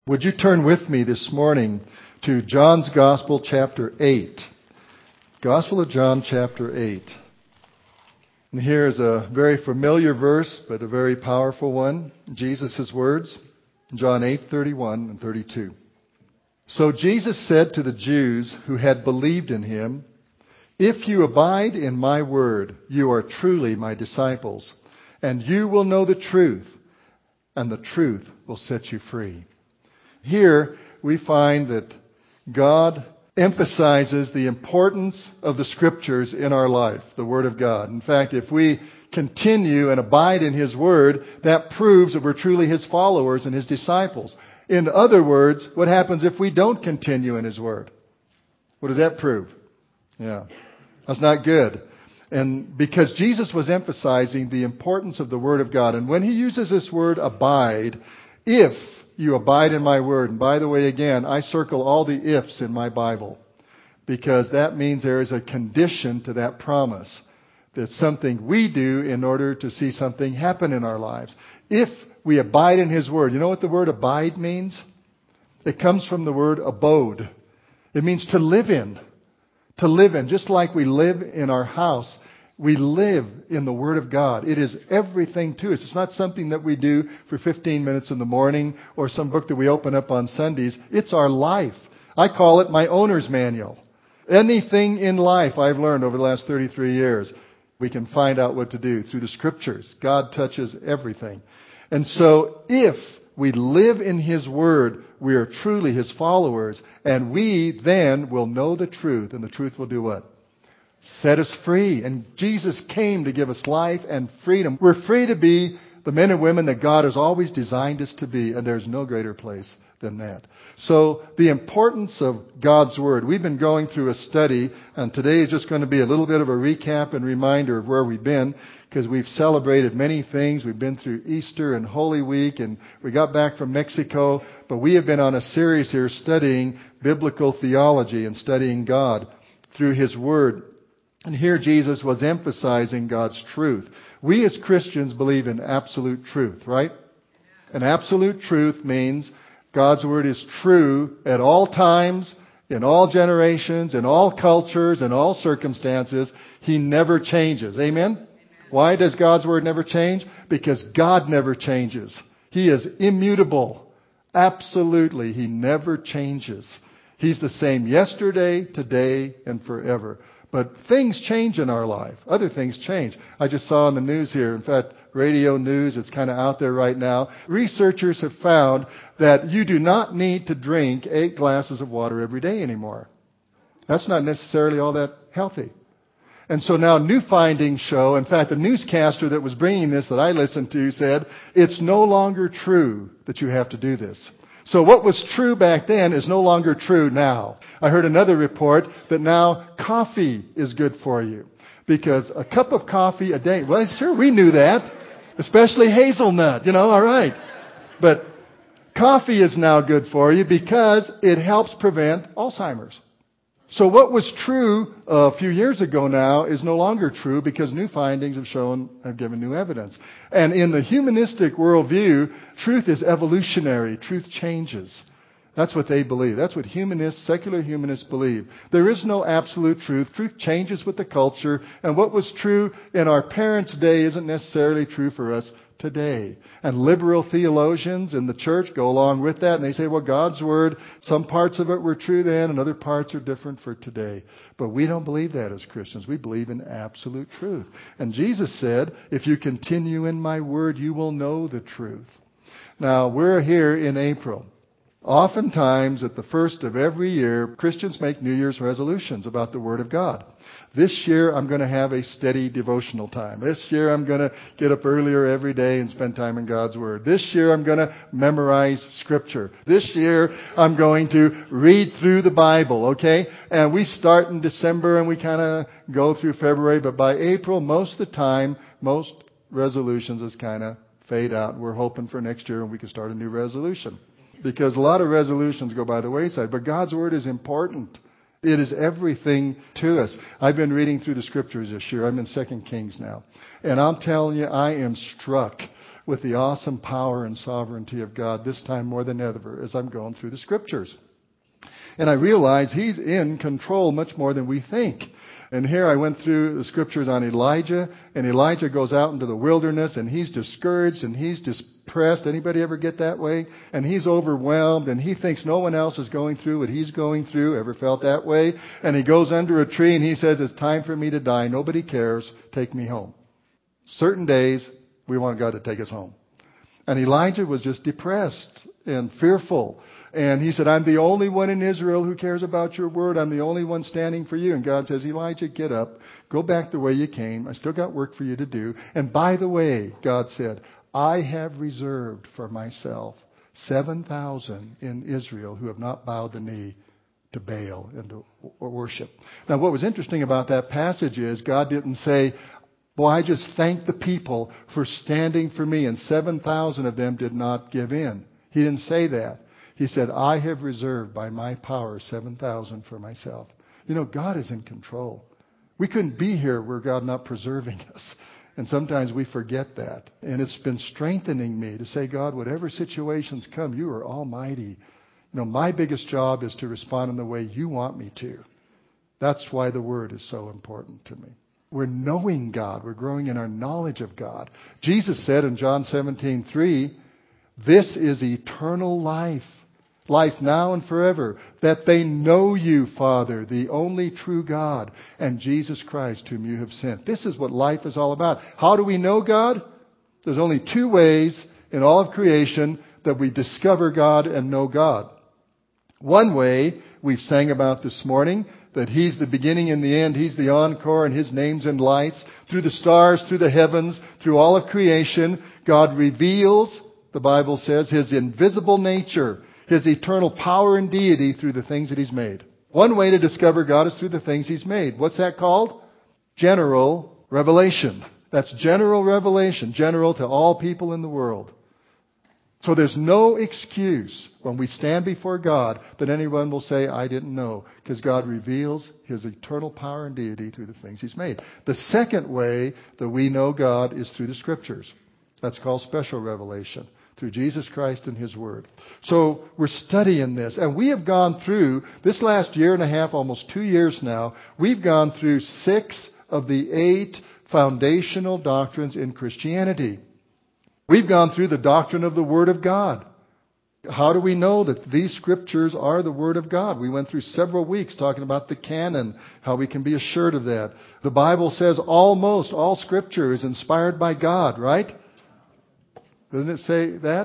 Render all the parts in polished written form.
Would you turn with me this morning to John's Gospel, chapter 8. Gospel of John, chapter 8. And here is a very familiar verse, but a very powerful one. Jesus' words, John 8:31 and 32. So Jesus said to the Jews who had believed in him, "If you abide in my word, you are truly my disciples, and you will know the truth, and the truth will set you free." Here we find that God emphasizes the importance of the Scriptures in our life, the Word of God. In fact, if we continue and abide in His Word, that proves that we're truly His followers and His disciples. In other words, what happens if we don't continue in His Word? What does that prove? Yeah, that's not good. And because Jesus was emphasizing the importance of the Word of God, and when He uses this word abide, if you abide in my word. And by the way, again, I circle all the ifs in my Bible because that means there is a condition to that promise. That's something we do in order to see something happen in our lives. If we abide in His word, you know what the word abide means? It comes from the word abode. It means to live in. To live in. Just like we live in our house, we live in the Word of God. It is everything to us. It's not something that we do for 15 minutes in the morning or some book that we open up on Sundays. It's our life. I call it my owner's manual. Anything in life I've learned over the last 33 years, we can find out what to do through the Scriptures. God touches everything. And so if we live in His Word, we are truly His followers, and we then will know the truth, and the truth will do what? Set us free. And Jesus came to give us life and freedom. We're free to be the men and women that God has always designed us to be, and there's no greater place than that. So the importance of God's Word. We've been going through a study, and today is just going to be a little bit of a recap and reminder of where we've been, because we've celebrated many things. We've been through Easter and Holy Week, and we got back from Mexico, but we have been on a series here studying biblical theology and studying God through His Word. And here Jesus was emphasizing God's truth. We as Christians believe in absolute truth, right? And absolute truth means God's Word is true at all times, in all generations, in all cultures, in all circumstances. He never changes. Amen? Why does God's Word never change? Because God never changes. He is immutable. Absolutely. He never changes. He's the same yesterday, today, and forever. But things change in our life. Other things change. I just saw on the news here, in fact, radio news, it's kind of out there right now. Researchers have found that you do not need to drink 8 glasses of water every day anymore. That's not necessarily all that healthy. And so now new findings show, in fact, the newscaster that was bringing this that I listened to said, it's no longer true that you have to do this. So what was true back then is no longer true now. I heard another report that now coffee is good for you. Because a cup of coffee a day, well, sure, we knew that. Especially hazelnut, all right. But coffee is now good for you because it helps prevent Alzheimer's. So what was true a few years ago now is no longer true because new findings have given new evidence. And in the humanistic worldview, truth is evolutionary. Truth changes. That's what they believe. That's what secular humanists believe. There is no absolute truth. Truth changes with the culture. And what was true in our parents' day isn't necessarily true for us today. And liberal theologians in the church go along with that, and they say, well, God's Word, some parts of it were true then, and other parts are different for today. But we don't believe that as Christians. We believe in absolute truth. And Jesus said, if you continue in my Word, you will know the truth. Now, we're here in April. Oftentimes, at the first of every year, Christians make New Year's resolutions about the Word of God. This year, I'm going to have a steady devotional time. This year, I'm going to get up earlier every day and spend time in God's Word. This year, I'm going to memorize Scripture. This year, I'm going to read through the Bible, okay? And we start in December and we kind of go through February, but by April, most of the time, most resolutions just kind of fade out. We're hoping for next year and we can start a new resolution. Because a lot of resolutions go by the wayside. But God's Word is important. It is everything to us. I've been reading through the Scriptures this year. I'm in 2 Kings now. And I'm telling you, I am struck with the awesome power and sovereignty of God, this time more than ever, as I'm going through the Scriptures. And I realize He's in control much more than we think. And here I went through the Scriptures on Elijah, and Elijah goes out into the wilderness, and he's discouraged, and he's depressed. Anybody ever get that way? And he's overwhelmed, and he thinks no one else is going through what he's going through. Ever felt that way? And he goes under a tree, and he says, it's time for me to die. Nobody cares. Take me home. Certain days, we want God to take us home. And Elijah was just depressed and fearful. And he said, I'm the only one in Israel who cares about your word. I'm the only one standing for you. And God says, Elijah, get up. Go back the way you came. I still got work for you to do. And by the way, God said, I have reserved for myself 7,000 in Israel who have not bowed the knee to Baal and to worship. Now, what was interesting about that passage is God didn't say, boy, I just thank the people for standing for me, and 7,000 of them did not give in. He didn't say that. He said, I have reserved by my power 7,000 for myself. You know, God is in control. We couldn't be here were God not preserving us. And sometimes we forget that. And it's been strengthening me to say, God, whatever situations come, you are almighty. You know, my biggest job is to respond in the way you want me to. That's why the Word is so important to me. We're knowing God. We're growing in our knowledge of God. Jesus said in John 17:3, this is eternal life. Life now and forever, that they know you, Father, the only true God, and Jesus Christ, whom you have sent. This is what life is all about. How do we know God? There's only two ways in all of creation that we discover God and know God. One way we've sang about this morning, that He's the beginning and the end. He's the encore, and His name's in lights. Through the stars, through the heavens, through all of creation, God reveals, the Bible says, His invisible nature, His eternal power and deity through the things that He's made. One way to discover God is through the things He's made. What's that called? General revelation. That's general revelation, general to all people in the world. So there's no excuse when we stand before God that anyone will say, I didn't know, because God reveals His eternal power and deity through the things He's made. The second way that we know God is through the Scriptures. That's called special revelation, through Jesus Christ and His Word. So we're studying this. And we have gone through, this last year and a half, almost 2 years now, we've gone through 6 of the 8 foundational doctrines in Christianity. We've gone through the doctrine of the Word of God. How do we know that these Scriptures are the Word of God? We went through several weeks talking about the canon, how we can be assured of that. The Bible says almost all Scripture is inspired by God, right? Doesn't it say that?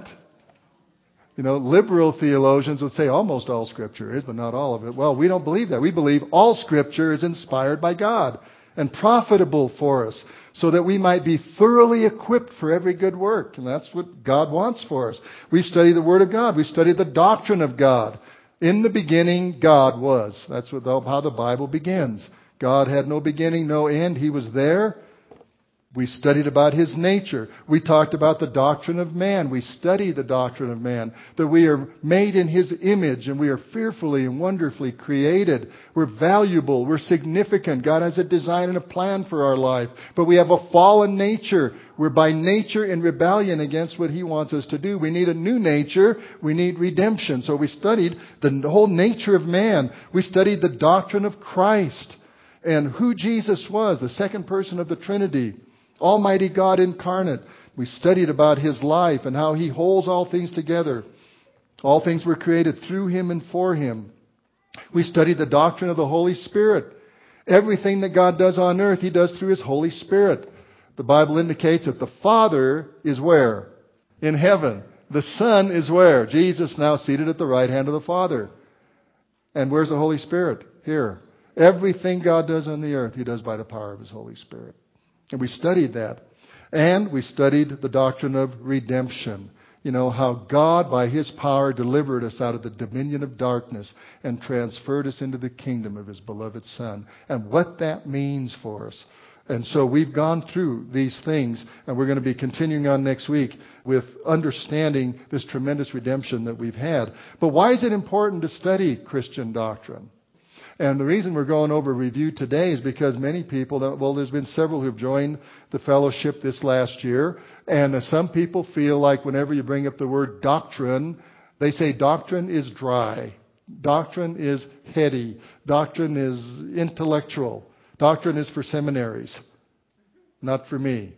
You know, liberal theologians would say almost all Scripture is, but not all of it. Well, we don't believe that. We believe all Scripture is inspired by God and profitable for us, so that we might be thoroughly equipped for every good work. And that's what God wants for us. We've studied the Word of God. We've studied the doctrine of God. In the beginning, God was. That's how the Bible begins. God had no beginning, no end. He was there. We studied about His nature. We talked about the doctrine of man. We studied the doctrine of man, that we are made in His image and we are fearfully and wonderfully created. We're valuable. We're significant. God has a design and a plan for our life. But we have a fallen nature. We're by nature in rebellion against what He wants us to do. We need a new nature. We need redemption. So we studied the whole nature of man. We studied the doctrine of Christ and who Jesus was, the second person of the Trinity. Almighty God incarnate. We studied about His life and how He holds all things together. All things were created through Him and for Him. We studied the doctrine of the Holy Spirit. Everything that God does on earth, He does through His Holy Spirit. The Bible indicates that the Father is where? In heaven. The Son is where? Jesus, now seated at the right hand of the Father. And where's the Holy Spirit? Here. Everything God does on the earth, He does by the power of His Holy Spirit. And we studied that. And we studied the doctrine of redemption. You know, how God, by His power, delivered us out of the dominion of darkness and transferred us into the kingdom of His beloved Son. And what that means for us. And so we've gone through these things, and we're going to be continuing on next week with understanding this tremendous redemption that we've had. But why is it important to study Christian doctrine? And the reason we're going over review today is because many people, there's been several who've joined the fellowship this last year, and some people feel like whenever you bring up the word doctrine, they say doctrine is dry. Doctrine is heady. Doctrine is intellectual. Doctrine is for seminaries. Not for me.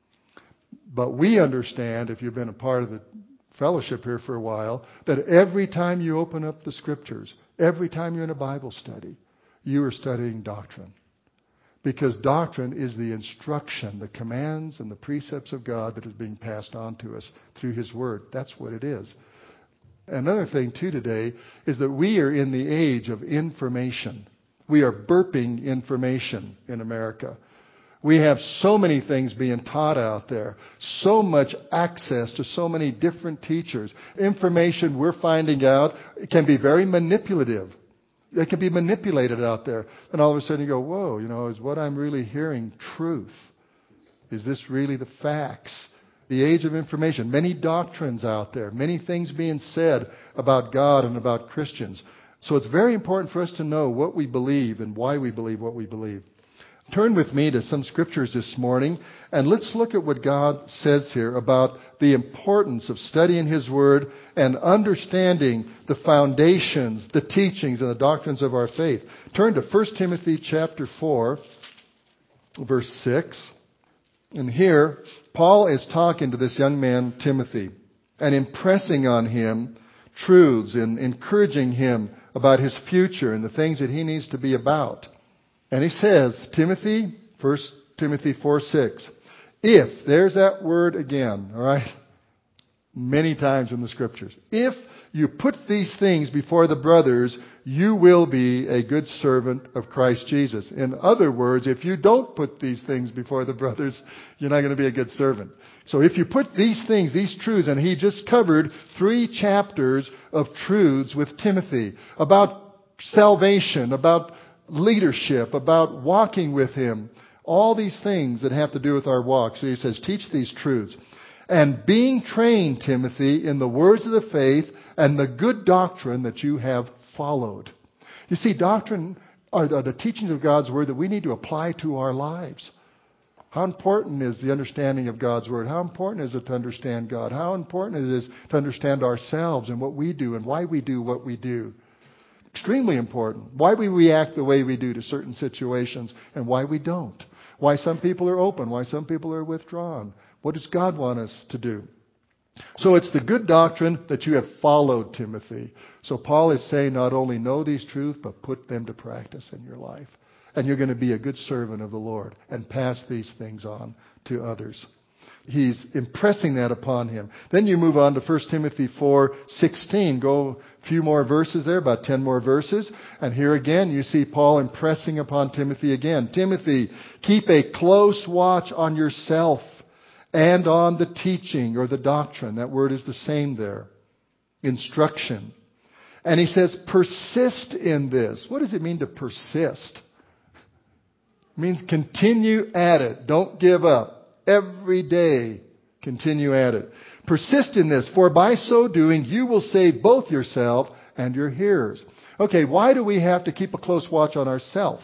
But we understand, if you've been a part of the fellowship here for a while, that every time you open up the Scriptures, every time you're in a Bible study, you are studying doctrine. Because doctrine is the instruction, the commands and the precepts of God that is being passed on to us through His Word. That's what it is. Another thing, too, today is that we are in the age of information. We are burping information in America. We have so many things being taught out there. So much access to so many different teachers. Information we're finding out can be very manipulative. It can be manipulated out there. And all of a sudden you go, whoa, is what I'm really hearing truth? Is this really the facts? The age of information. Many doctrines out there. Many things being said about God and about Christians. So it's very important for us to know what we believe and why we believe what we believe. Turn with me to some scriptures this morning, and let's look at what God says here about the importance of studying His Word and understanding the foundations, the teachings, and the doctrines of our faith. Turn to 1 Timothy chapter 4, verse 6. And here, Paul is talking to this young man, Timothy, and impressing on him truths and encouraging him about his future and the things that he needs to be about. And he says, Timothy, 1 Timothy 4:6, if, there's that word again, all right? Many times in the Scriptures. If you put these things before the brothers, you will be a good servant of Christ Jesus. In other words, if you don't put these things before the brothers, you're not going to be a good servant. So if you put these things, these truths, and he just covered 3 chapters of truths with Timothy about salvation, about leadership, about walking with Him, all these things that have to do with our walk. So he says, teach these truths. And being trained, Timothy, in the words of the faith and the good doctrine that you have followed. You see, doctrine are the teachings of God's Word that we need to apply to our lives. How important is the understanding of God's Word? How important is it to understand God? How important it is to understand ourselves and what we do and why we do what we do? Extremely important. Why we react the way we do to certain situations and why we don't. Why some people are open, why some people are withdrawn. What does God want us to do? So it's the good doctrine that you have followed, Timothy. So Paul is saying not only know these truths, but put them to practice in your life. And you're going to be a good servant of the Lord and pass these things on to others. He's impressing that upon him. Then you move on to 1 Timothy 4:16. Go a few more verses there, about 10 more verses. And here again you see Paul impressing upon Timothy again. Timothy, keep a close watch on yourself and on the teaching or the doctrine. That word is the same there. Instruction. And he says, persist in this. What does it mean to persist? It means continue at it. Don't give up. Every day, continue at it. Persist in this, for by so doing, you will save both yourself and your hearers. Okay, why do we have to keep a close watch on ourselves?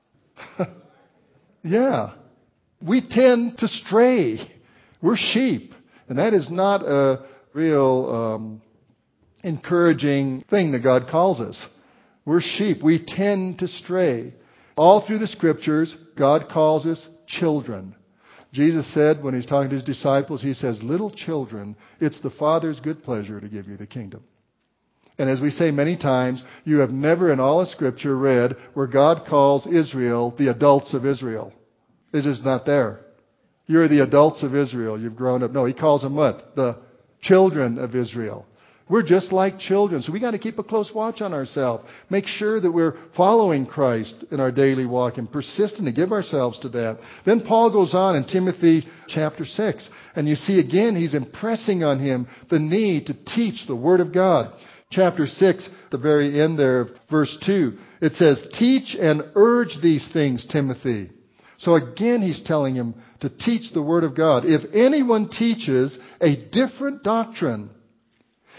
Yeah. We tend to stray. We're sheep. And that is not a real encouraging thing that God calls us. We're sheep. We tend to stray. All through the Scriptures, God calls us children. Jesus said when He's talking to His disciples, He says, little children, it's the Father's good pleasure to give you the kingdom. And as we say many times, you have never in all of Scripture read where God calls Israel the adults of Israel. It's just not there. You're the adults of Israel. You've grown up. No, He calls them what? The children of Israel. We're just like children. So we got to keep a close watch on ourselves. Make sure that we're following Christ in our daily walk and persistent to give ourselves to that. Then Paul goes on in Timothy chapter 6. And you see again, he's impressing on him the need to teach the Word of God. Chapter 6, the very end there of verse 2, it says, teach and urge these things, Timothy. So again, he's telling him to teach the Word of God. If anyone teaches a different doctrine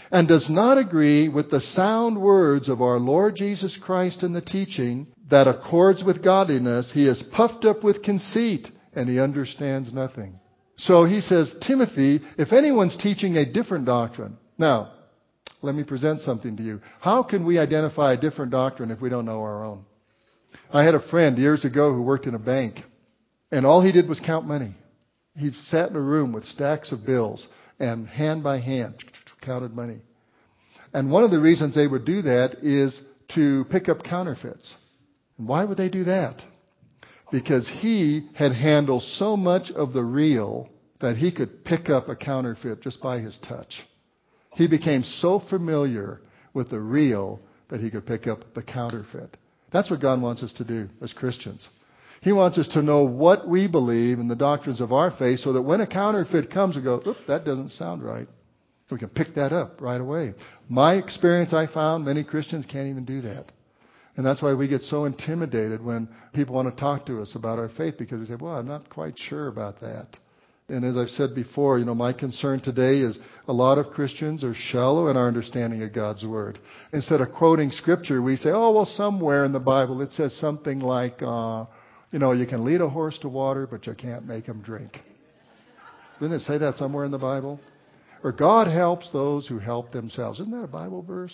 and does not agree with the sound words of our Lord Jesus Christ in the teaching that accords with godliness, he is puffed up with conceit, and he understands nothing. So he says, Timothy, if anyone's teaching a different doctrine. Now, let me present something to you. How can we identify a different doctrine if we don't know our own? I had a friend years ago who worked in a bank, and all he did was count money. He sat in a room with stacks of bills and hand by hand counted money. And one of the reasons they would do that is to pick up counterfeits. And why would they do that? Because he had handled so much of the real that he could pick up a counterfeit just by his touch. He became so familiar with the real that he could pick up the counterfeit. That's what God wants us to do as Christians. He wants us to know what we believe in the doctrines of our faith so that when a counterfeit comes, we go, oop, that doesn't sound right. We can pick that up right away. My experience, I found many Christians can't even do that. And that's why we get so intimidated when people want to talk to us about our faith, because we say, well, I'm not quite sure about that. And as I've said before, my concern today is a lot of Christians are shallow in our understanding of God's Word. Instead of quoting Scripture, we say, oh, well, somewhere in the Bible it says something like, you can lead a horse to water, but you can't make him drink. Didn't it say that somewhere in the Bible? Or God helps those who help themselves. Isn't that a Bible verse?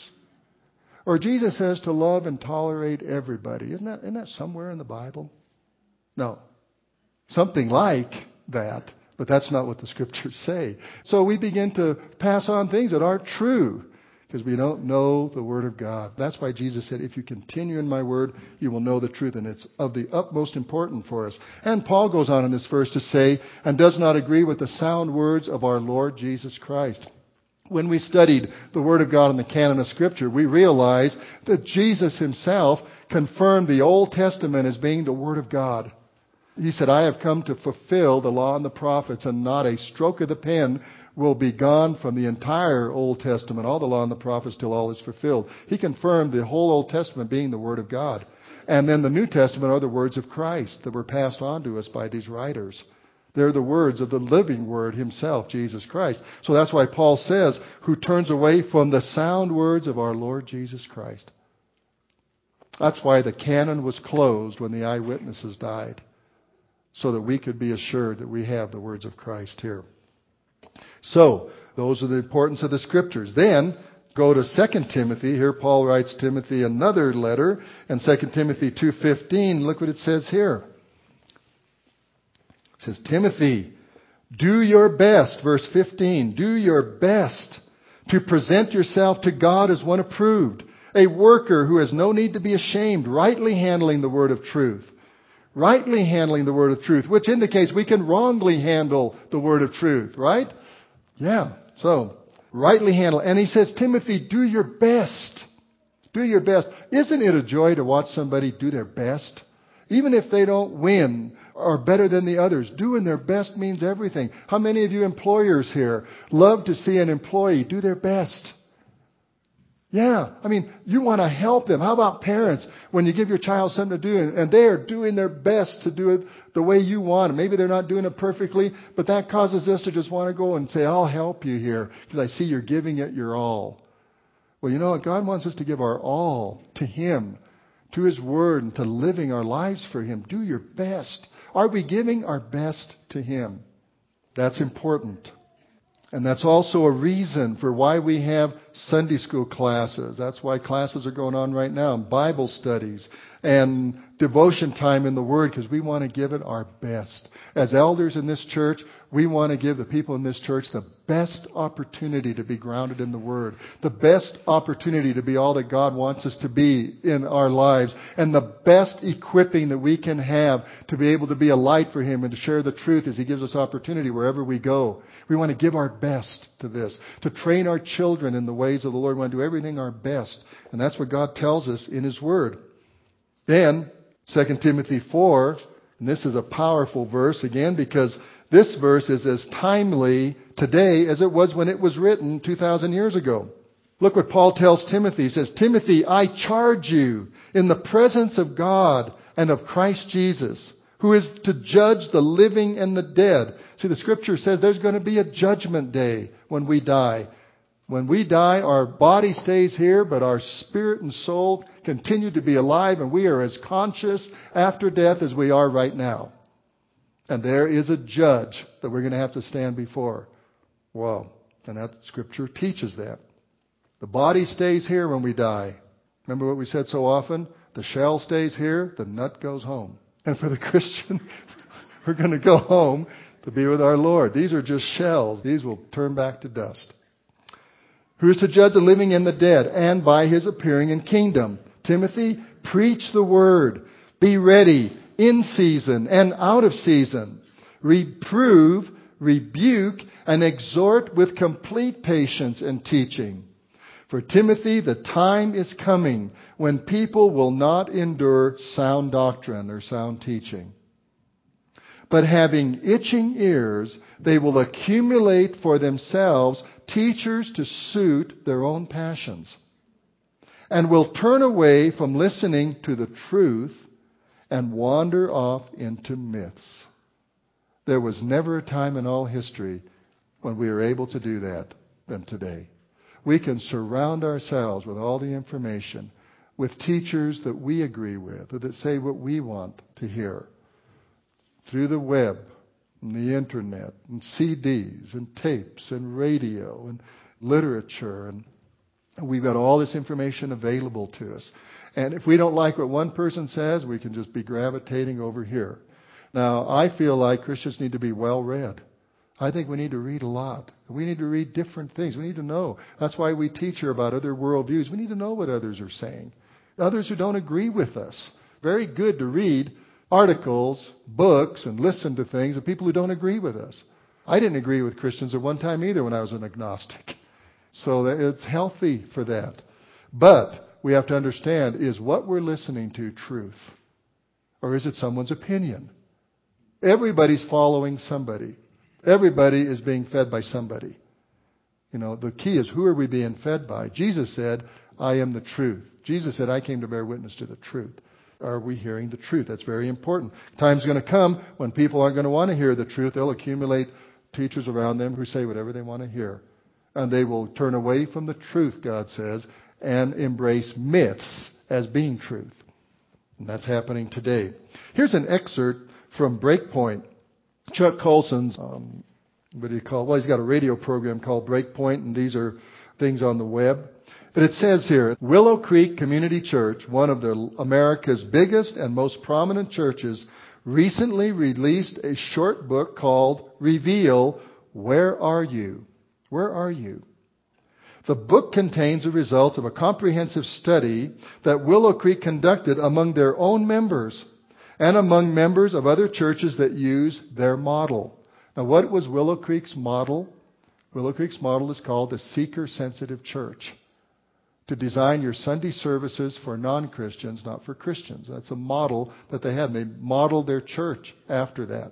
Or Jesus says to love and tolerate everybody. Isn't that somewhere in the Bible? No. Something like that, but that's not what the Scriptures say. So we begin to pass on things that aren't true because we don't know the Word of God. That's why Jesus said, if you continue in my Word, you will know the truth. And it's of the utmost importance for us. And Paul goes on in this verse to say, and does not agree with the sound words of our Lord Jesus Christ. When we studied the Word of God in the canon of Scripture, we realized that Jesus himself confirmed the Old Testament as being the Word of God. He said, I have come to fulfill the law and the prophets, and not a stroke of the pen will be gone from the entire Old Testament, all the law and the prophets, till all is fulfilled. He confirmed the whole Old Testament being the Word of God. And then the New Testament are the words of Christ that were passed on to us by these writers. They're the words of the living Word himself, Jesus Christ. So that's why Paul says, who turns away from the sound words of our Lord Jesus Christ. That's why the canon was closed when the eyewitnesses died, so that we could be assured that we have the words of Christ here. So, those are the importance of the Scriptures. Then, go to 2 Timothy. Here Paul writes Timothy another letter. In 2 Timothy 2:15, look what it says here. It says, Timothy, do your best, verse 15, do your best to present yourself to God as one approved, a worker who has no need to be ashamed, rightly handling the word of truth. Rightly handling the word of truth, which indicates we can wrongly handle the word of truth, right? Yeah, so rightly handle. And he says, Timothy, do your best. Do your best. Isn't it a joy to watch somebody do their best? Even if they don't win or better than the others, doing their best means everything. How many of you employers here love to see an employee do their best? Yeah, you want to help them. How about parents? When you give your child something to do and they are doing their best to do it the way you want it. Maybe they're not doing it perfectly, but that causes us to just want to go and say, I'll help you here because I see you're giving it your all. Well, you know what? God wants us to give our all to Him, to His Word, and to living our lives for Him. Do your best. Are we giving our best to Him? That's important. And that's also a reason for why we have Sunday school classes. That's why classes are going on right now, and Bible studies and devotion time in the Word, because we want to give it our best. As elders in this church, we want to give the people in this church the best opportunity to be grounded in the Word, the best opportunity to be all that God wants us to be in our lives, and the best equipping that we can have to be able to be a light for Him and to share the truth as He gives us opportunity wherever we go. We want to give our best to this, to train our children in the ways of the Lord. We want to do everything our best. And that's what God tells us in His Word. Then, 2 Timothy 4, and this is a powerful verse again because this verse is as timely today as it was when it was written 2,000 years ago. Look what Paul tells Timothy. He says, Timothy, I charge you in the presence of God and of Christ Jesus, who is to judge the living and the dead. See, the Scripture says there's going to be a judgment day when we die. When we die, our body stays here, but our spirit and soul continue to be alive, and we are as conscious after death as we are right now. And there is a judge that we're going to have to stand before. Wow. And that Scripture teaches that. The body stays here when we die. Remember what we said so often? The shell stays here, the nut goes home. And for the Christian, we're going to go home to be with our Lord. These are just shells. These will turn back to dust. Who is to judge the living and the dead, and by His appearing in kingdom. Timothy, preach the word. Be ready in season and out of season. Reprove, rebuke, and exhort with complete patience and teaching. For Timothy, the time is coming when people will not endure sound doctrine or sound teaching. But having itching ears, they will accumulate for themselves teachers to suit their own passions, and will turn away from listening to the truth and wander off into myths. There was never a time in all history when we were able to do that than today. We can surround ourselves with all the information, with teachers that we agree with, or that say what we want to hear, through the web, and the internet, and CDs, and tapes, and radio, and literature, and we've got all this information available to us. And if we don't like what one person says, we can just be gravitating over here. Now, I feel like Christians need to be well read. I think we need to read a lot. We need to read different things. We need to know. That's why we teach here about other worldviews. We need to know what others are saying. Others who don't agree with us. Very good to read articles, books, and listen to things of people who don't agree with us. I didn't agree with Christians at one time either when I was an agnostic. So it's healthy for that. But we have to understand, is what we're listening to truth? Or is it someone's opinion? Everybody's following somebody. Everybody is being fed by somebody. You know, the key is, who are we being fed by? Jesus said, I am the truth. Jesus said, I came to bear witness to the truth. Are we hearing the truth? That's very important. Time's going to come when people aren't going to want to hear the truth. They'll accumulate teachers around them who say whatever they want to hear. And they will turn away from the truth, God says, and embrace myths as being truth. And that's happening today. Here's an excerpt from Breakpoint. Chuck Colson's, he's got a radio program called Breakpoint, and these are things on the web. But it says here, Willow Creek Community Church, one of America's biggest and most prominent churches, recently released a short book called Reveal, Where Are You? Where are you? The book contains the results of a comprehensive study that Willow Creek conducted among their own members and among members of other churches that use their model. Now, what was Willow Creek's model? Willow Creek's model is called the Seeker-Sensitive Church. To design your Sunday services for non-Christians, not for Christians. That's a model that they had, and they modeled their church after that.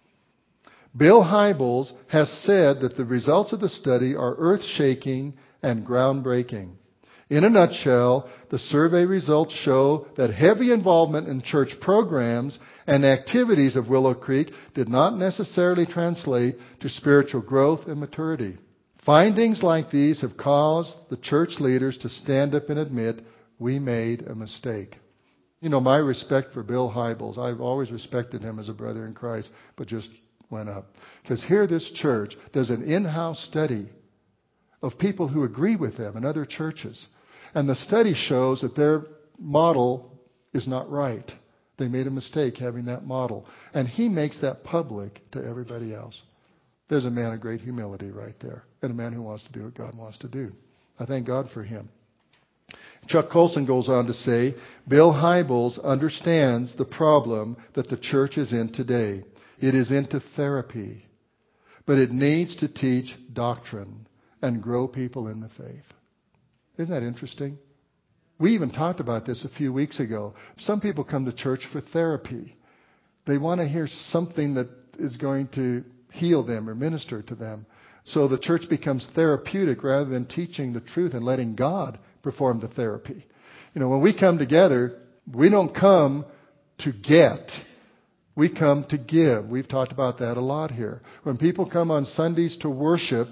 Bill Hybels has said that the results of the study are earth-shaking and groundbreaking. In a nutshell, the survey results show that heavy involvement in church programs and activities of Willow Creek did not necessarily translate to spiritual growth and maturity. Findings like these have caused the church leaders to stand up and admit, we made a mistake. You know, my respect for Bill Hybels, I've always respected him as a brother in Christ, but just went up. Because here this church does an in-house study of people who agree with them in other churches. And the study shows that their model is not right. They made a mistake having that model. And he makes that public to everybody else. There's a man of great humility right there. And a man who wants to do what God wants to do. I thank God for him. Chuck Colson goes on to say, Bill Hybels understands the problem that the church is in today. It is into therapy. But it needs to teach doctrine and grow people in the faith. Isn't that interesting? We even talked about this a few weeks ago. Some people come to church for therapy. They want to hear something that is going to heal them or minister to them. So the church becomes therapeutic rather than teaching the truth and letting God perform the therapy. You know, when we come together, we don't come to get. We come to give. We've talked about that a lot here. When people come on Sundays to worship,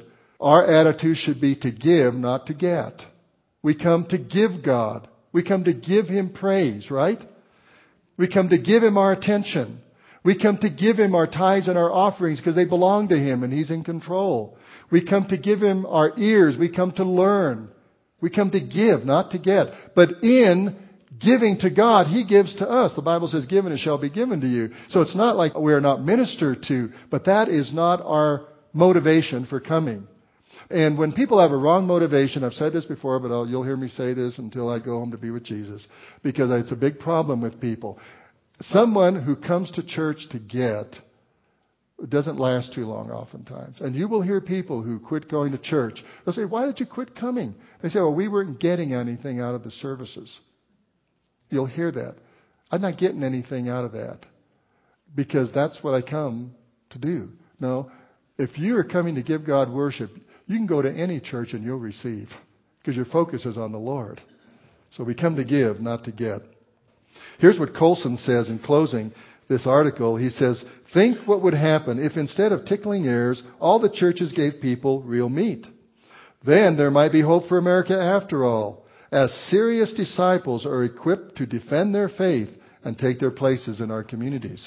Our attitude should be to give, not to get. We come to give God. We come to give Him praise, right? We come to give Him our attention. We come to give Him our tithes and our offerings because they belong to Him and He's in control. We come to give Him our ears. We come to learn. We come to give, not to get. But in giving to God, He gives to us. The Bible says, given it shall be given to you. So it's not like we are not ministered to, but that is not our motivation for coming. And when people have a wrong motivation, I've said this before, but you'll hear me say this until I go home to be with Jesus, because it's a big problem with people. Someone who comes to church to get doesn't last too long oftentimes. And you will hear people who quit going to church. They'll say, why did you quit coming? They say, well, we weren't getting anything out of the services. You'll hear that. I'm not getting anything out of that because that's what I come to do. No, if you are coming to give God worship, you can go to any church and you'll receive because your focus is on the Lord. So we come to give, not to get. Here's what Colson says in closing this article. He says, think what would happen if instead of tickling ears, all the churches gave people real meat. Then there might be hope for America after all, as serious disciples are equipped to defend their faith and take their places in our communities.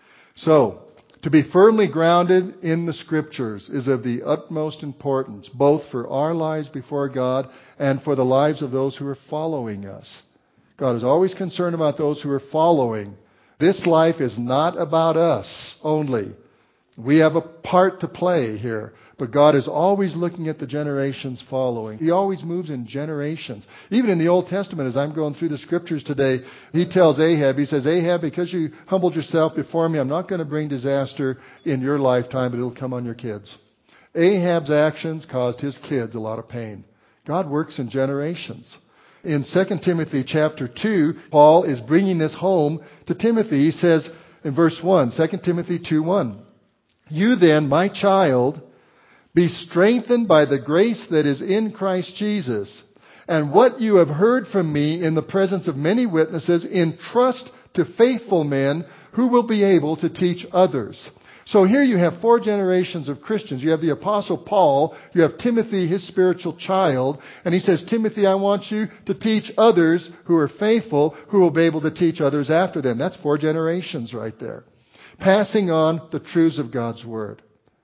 So, to be firmly grounded in the Scriptures is of the utmost importance, both for our lives before God and for the lives of those who are following us. God is always concerned about those who are following. This life is not about us only. We have a part to play here. But God is always looking at the generations following. He always moves in generations. Even in the Old Testament, as I'm going through the Scriptures today, He tells Ahab, He says, Ahab, because you humbled yourself before me, I'm not going to bring disaster in your lifetime, but it'll come on your kids. Ahab's actions caused his kids a lot of pain. God works in generations. In 2 Timothy chapter 2, Paul is bringing this home to Timothy. He says in verse 1, 2 Timothy 2:1, you then, my child, be strengthened by the grace that is in Christ Jesus. And what you have heard from me in the presence of many witnesses, entrust to faithful men who will be able to teach others. So here you have 4 generations of Christians. You have the Apostle Paul. You have Timothy, his spiritual child. And he says, Timothy, I want you to teach others who are faithful, who will be able to teach others after them. That's 4 generations right there. Passing on the truths of God's Word.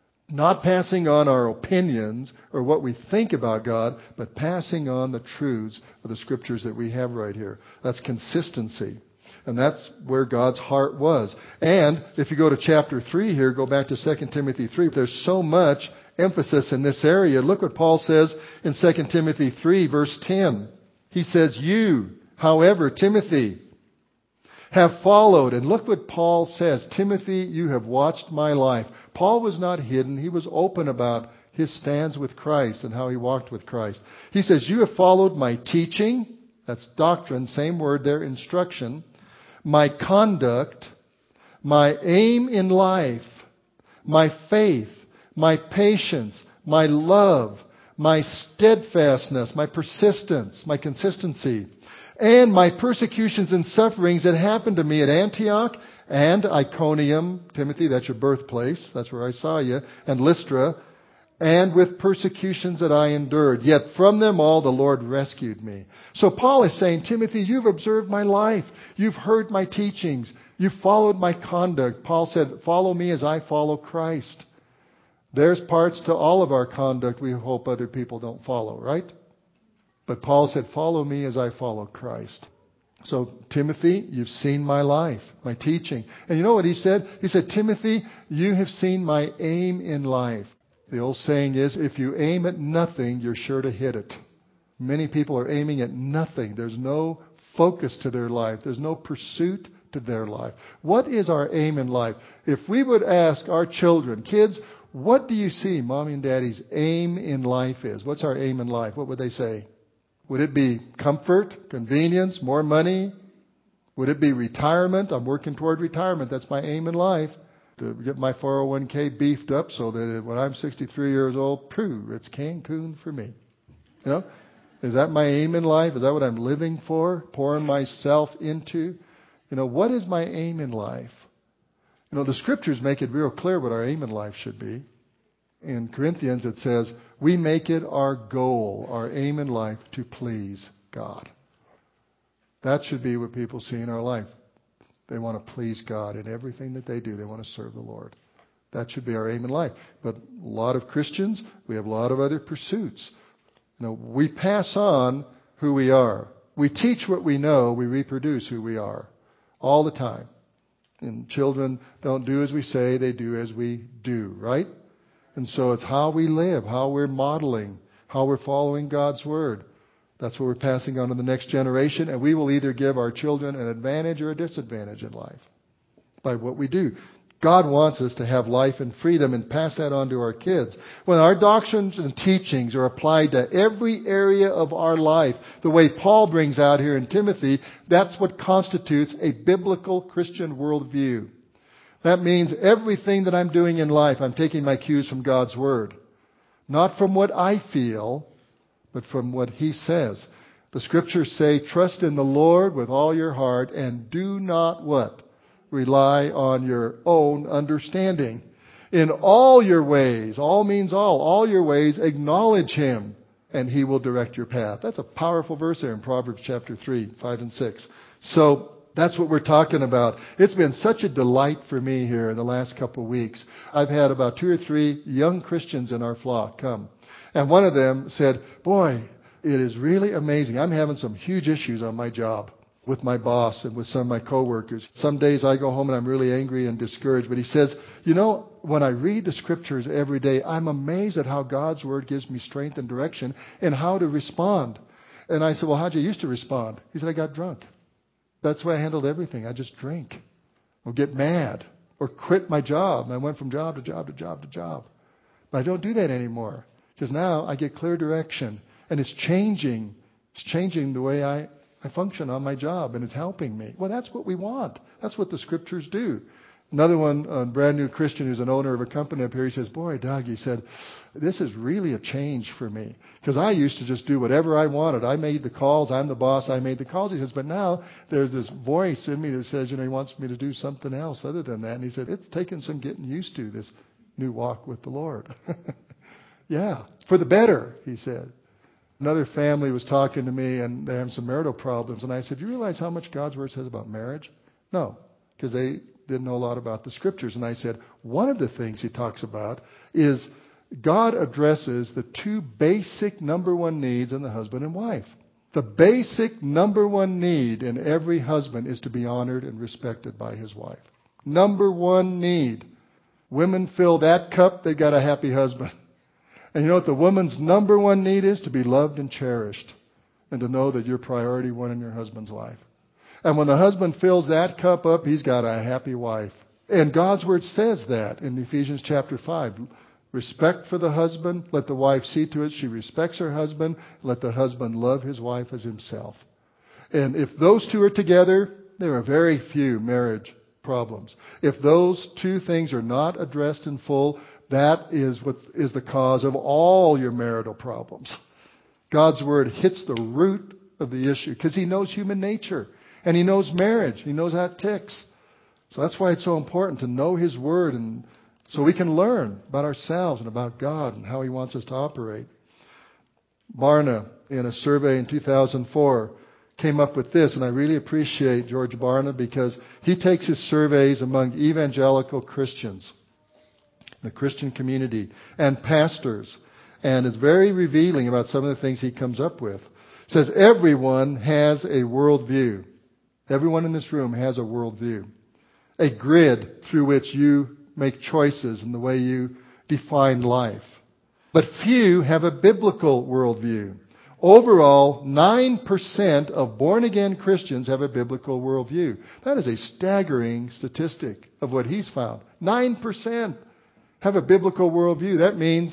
Not passing on our opinions or what we think about God, but passing on the truths of the Scriptures that we have right here. That's consistency. And that's where God's heart was. And if you go to chapter 3 here, go back to 2 Timothy 3, there's so much emphasis in this area. Look what Paul says in 2 Timothy 3, verse 10. He says, you, however, Timothy, have followed. And look what Paul says. Timothy, you have watched my life. Paul was not hidden. He was open about his stands with Christ and how he walked with Christ. He says, you have followed my teaching. That's doctrine. Same word there, instruction. My conduct, my aim in life, my faith, my patience, my love, my steadfastness, my persistence, my consistency, and my persecutions and sufferings that happened to me at Antioch and Iconium. Timothy, that's your birthplace. That's where I saw you. And Lystra. And with persecutions that I endured. Yet from them all the Lord rescued me. So Paul is saying, Timothy, you've observed my life. You've heard my teachings. You've followed my conduct. Paul said, follow me as I follow Christ. There's parts to all of our conduct we hope other people don't follow, right? But Paul said, follow me as I follow Christ. So, Timothy, you've seen my life, my teaching. And you know what he said? He said, Timothy, you have seen my aim in life. The old saying is, if you aim at nothing, you're sure to hit it. Many people are aiming at nothing. There's no focus to their life. There's no pursuit to their life. What is our aim in life? If we would ask our children, kids, what do you see Mommy and Daddy's aim in life is? What's our aim in life? What would they say? Would it be comfort, convenience, more money? Would it be retirement? I'm working toward retirement. That's my aim in life. To get my 401k beefed up so that when I'm 63 years old, it's Cancun for me. You know? Is that my aim in life? Is that what I'm living for? Pouring myself into? You know, what is my aim in life? You know, the Scriptures make it real clear what our aim in life should be. In Corinthians it says, we make it our goal, our aim in life, to please God. That should be what people see in our life. They want to please God in everything that they do. They want to serve the Lord. That should be our aim in life. But a lot of Christians, we have a lot of other pursuits. We pass on who we are. We teach what we know. We reproduce who we are all the time. And children don't do as we say, they do as we do, right? And so it's how we live, how we're modeling, how we're following God's Word. That's what we're passing on to the next generation, and we will either give our children an advantage or a disadvantage in life by what we do. God wants us to have life and freedom and pass that on to our kids. When our doctrines and teachings are applied to every area of our life, the way Paul brings out here in Timothy, that's what constitutes a biblical Christian worldview. That means everything that I'm doing in life, I'm taking my cues from God's Word. Not from what I feel, but from what He says. The Scriptures say, trust in the Lord with all your heart and do not what? Rely on your own understanding. In all your ways, all means all your ways, acknowledge Him and He will direct your path. That's a powerful verse there in Proverbs chapter 3, 5 and 6. So that's what we're talking about. It's been such a delight for me here in the last couple of weeks. I've had about 2 or 3 young Christians in our flock come. And one of them said, boy, it is really amazing. I'm having some huge issues on my job with my boss and with some of my coworkers. Some days I go home and I'm really angry and discouraged. But he says, when I read the Scriptures every day, I'm amazed at how God's Word gives me strength and direction and how to respond. And I said, well, how'd you used to respond? He said, I got drunk. That's the way I handled everything. I just drink or get mad or quit my job. And I went from job to job to job to job. But I don't do that anymore. Because now I get clear direction. And it's changing. It's changing the way I function on my job. And it's helping me. Well, that's what we want. That's what the Scriptures do. Another one, a brand new Christian who's an owner of a company up here, he says, boy, Doug, he said, this is really a change for me. Because I used to just do whatever I wanted. I made the calls. I'm the boss. I made the calls. He says, but now there's this voice in me that says, he wants me to do something else other than that. And he said, it's taken some getting used to, this new walk with the Lord. Yeah, for the better, he said. Another family was talking to me, and they have some marital problems. And I said, do you realize how much God's Word says about marriage? No, because they didn't know a lot about the Scriptures. And I said, one of the things he talks about is God addresses the 2 basic number 1 needs in the husband and wife. The basic number 1 need in every husband is to be honored and respected by his wife. Number 1 need. Women fill that cup, they got a happy husband. And you know what the woman's number 1 need is? To be loved and cherished. And to know that you're priority 1 in your husband's life. And when the husband fills that cup up, he's got a happy wife. And God's Word says that in Ephesians chapter 5. Respect for the husband. Let the wife see to it she respects her husband. Let the husband love his wife as himself. And if those 2 are together, there are very few marriage problems. If those 2 things are not addressed in full, that is what is the cause of all your marital problems. God's Word hits the root of the issue because He knows human nature and He knows marriage. He knows how it ticks. So that's why it's so important to know His Word, and so we can learn about ourselves and about God and how He wants us to operate. Barna, in a survey in 2004, came up with this, and I really appreciate George Barna because he takes his surveys among evangelical Christians, the Christian community, and pastors. And it's very revealing about some of the things he comes up with. It says everyone has a worldview. Everyone in this room has a worldview. A grid through which you make choices in the way you define life. But few have a biblical worldview. Overall, 9% of born-again Christians have a biblical worldview. That is a staggering statistic of what he's found. 9% have a biblical worldview. That means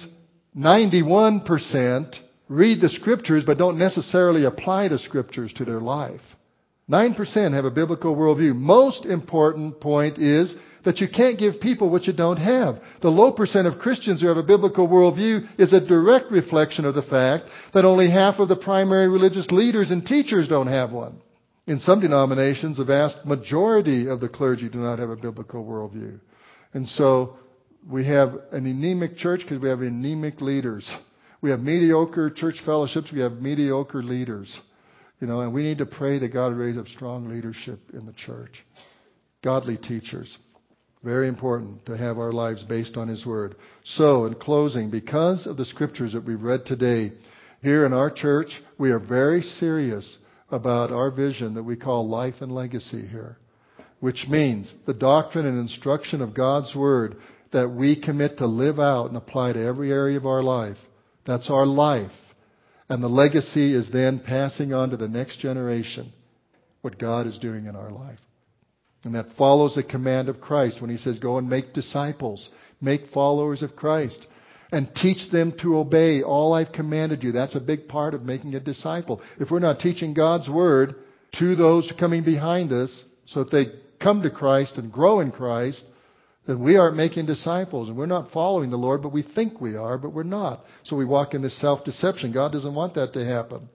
91% read the Scriptures but don't necessarily apply the Scriptures to their life. 9% have a biblical worldview. Most important point is that you can't give people what you don't have. The low percent of Christians who have a biblical worldview is a direct reflection of the fact that only half of the primary religious leaders and teachers don't have one. In some denominations, the vast majority of the clergy do not have a biblical worldview. And so we have an anemic church because we have anemic leaders. We have mediocre church fellowships. We have mediocre leaders. And we need to pray that God raise up strong leadership in the church. Godly teachers. Very important to have our lives based on His Word. So, in closing, because of the Scriptures that we've read today, here in our church, we are very serious about our vision that we call life and legacy here. Which means the doctrine and instruction of God's Word that we commit to live out and apply to every area of our life. That's our life. And the legacy is then passing on to the next generation what God is doing in our life. And that follows the command of Christ when He says, go and make disciples, make followers of Christ, and teach them to obey all I've commanded you. That's a big part of making a disciple. If we're not teaching God's Word to those coming behind us so that they come to Christ and grow in Christ, then we aren't making disciples, and we're not following the Lord, but we think we are, but we're not. So we walk in this self-deception. God doesn't want that to happen.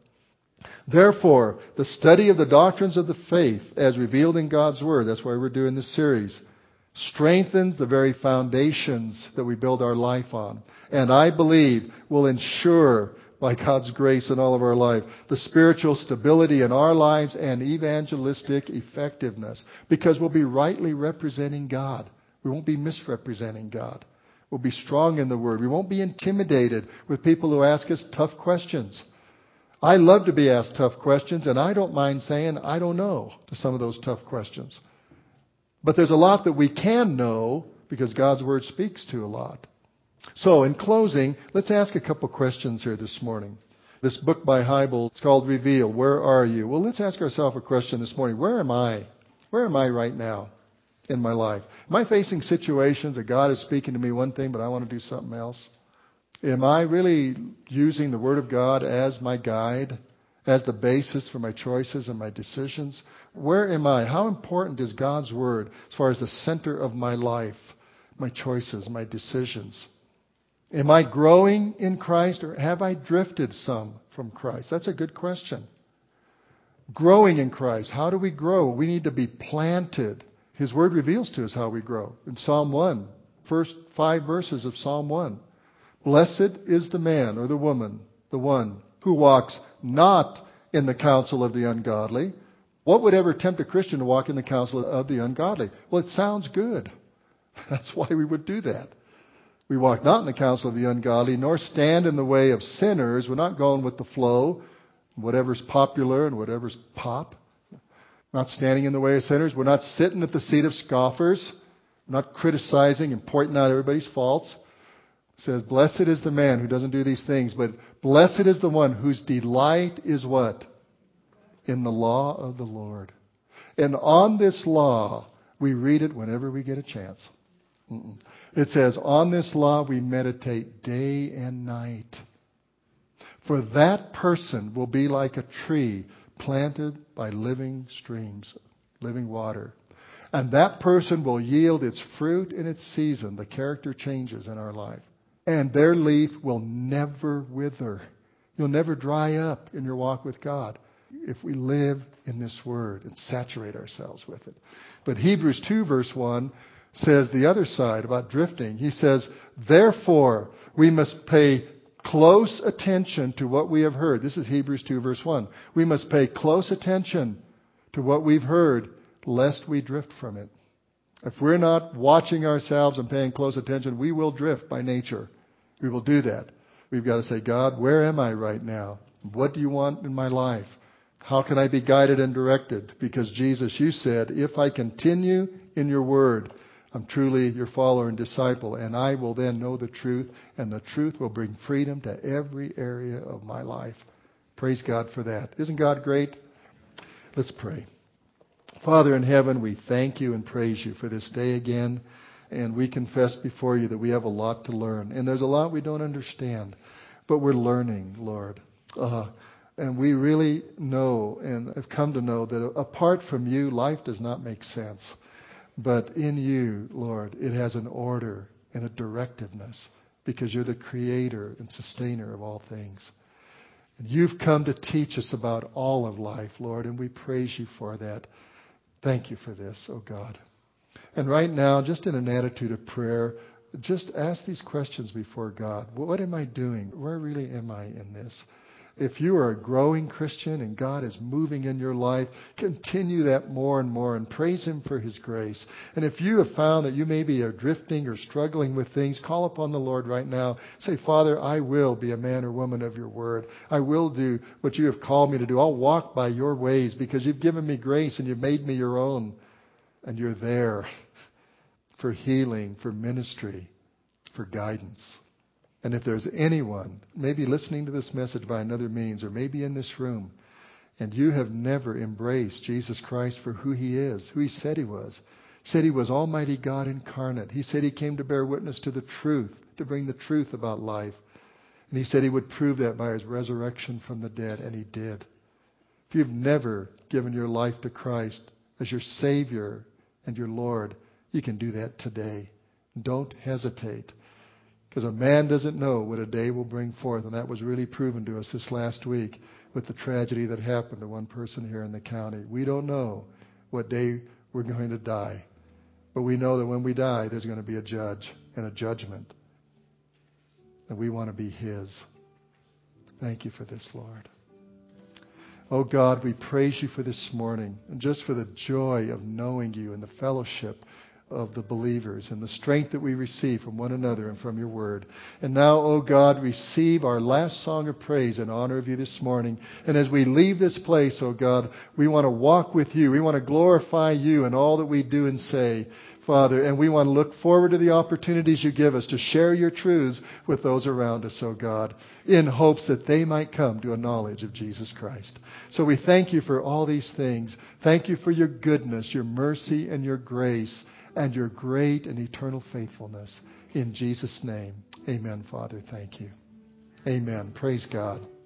Therefore, the study of the doctrines of the faith as revealed in God's Word, that's why we're doing this series, strengthens the very foundations that we build our life on. And I believe will ensure, by God's grace in all of our life, the spiritual stability in our lives and evangelistic effectiveness. Because we'll be rightly representing God. We won't be misrepresenting God. We'll be strong in the Word. We won't be intimidated with people who ask us tough questions. I love to be asked tough questions, and I don't mind saying, I don't know, to some of those tough questions. But there's a lot that we can know because God's Word speaks to a lot. So, in closing, let's ask a couple questions here this morning. This book by Hybel, it's called Reveal. Where are you? Well, let's ask ourselves a question this morning. Where am I? Where am I right now in my life? Am I facing situations that God is speaking to me one thing, but I want to do something else? Am I really using the Word of God as my guide, as the basis for my choices and my decisions? Where am I? How important is God's Word as far as the center of my life, my choices, my decisions? Am I growing in Christ, or have I drifted some from Christ? That's a good question. Growing in Christ. How do we grow? We need to be planted. His Word reveals to us how we grow. In Psalm 1, first 5 verses of Psalm 1. Blessed is the man or the woman, the one who walks not in the counsel of the ungodly. What would ever tempt a Christian to walk in the counsel of the ungodly? Well, it sounds good. That's why we would do that. We walk not in the counsel of the ungodly, nor stand in the way of sinners. We're not going with the flow, whatever's popular and whatever's pop. Not standing in the way of sinners. We're not sitting at the seat of scoffers. We're not criticizing and pointing out everybody's faults. It says, blessed is the man who doesn't do these things, but blessed is the one whose delight is what? In the law of the Lord. And on this law, we read it whenever we get a chance. It says, on this law we meditate day and night. For that person will be like a tree planted by living streams, living water. And that person will yield its fruit in its season. The character changes in our life. And their leaf will never wither. You'll never dry up in your walk with God if we live in this Word and saturate ourselves with it. But Hebrews 2 verse 1 says the other side about drifting. He says, therefore we must pay close attention to what we have heard. This is Hebrews 2 verse 1. We must pay close attention to what we've heard, lest we drift from it. If we're not watching ourselves and paying close attention, we will drift by nature. We will do that. We've got to say, God, where am I right now? What do you want in my life? How can I be guided and directed? Because Jesus, you said, if I continue in your word, I'm truly your follower and disciple, and I will then know the truth, and the truth will bring freedom to every area of my life. Praise God for that. Isn't God great? Let's pray. Father in heaven, we thank you and praise you for this day again. And we confess before you that we have a lot to learn. And there's a lot we don't understand. But we're learning, Lord. And we really know and have come to know that apart from you, life does not make sense. But in you, Lord, it has an order and a directiveness. Because you're the creator and sustainer of all things. And you've come to teach us about all of life, Lord. And we praise you for that. Thank you for this, oh God. And right now, just in an attitude of prayer, just ask these questions before God. What am I doing? Where really am I in this? If you are a growing Christian and God is moving in your life, continue that more and more and praise Him for His grace. And if you have found that you maybe are drifting or struggling with things, call upon the Lord right now. Say, Father, I will be a man or woman of your word. I will do what you have called me to do. I'll walk by your ways because you've given me grace and you've made me your own. And you're there for healing, for ministry, for guidance. And if there's anyone, maybe listening to this message by another means, or maybe in this room, and you have never embraced Jesus Christ for who He is, who He said He was. He said He was Almighty God incarnate. He said He came to bear witness to the truth, to bring the truth about life. And He said He would prove that by His resurrection from the dead, and He did. If you've never given your life to Christ as your Savior and your Lord, you can do that today. Don't hesitate. Because a man doesn't know what a day will bring forth. And that was really proven to us this last week with the tragedy that happened to one person here in the county. We don't know what day we're going to die. But we know that when we die, there's going to be a judge and a judgment. And we want to be His. Thank you for this, Lord. Oh God, we praise you for this morning and just for the joy of knowing you and the fellowship of the believers and the strength that we receive from one another and from your word. And now, oh God, receive our last song of praise in honor of you this morning. And as we leave this place, oh God, we want to walk with you. We want to glorify you in all that we do and say, Father, and we want to look forward to the opportunities you give us to share your truths with those around us, oh God, in hopes that they might come to a knowledge of Jesus Christ. So we thank you for all these things. Thank you for your goodness, your mercy, and your grace, and your great and eternal faithfulness. In Jesus' name, amen, Father. Thank you. Amen. Praise God.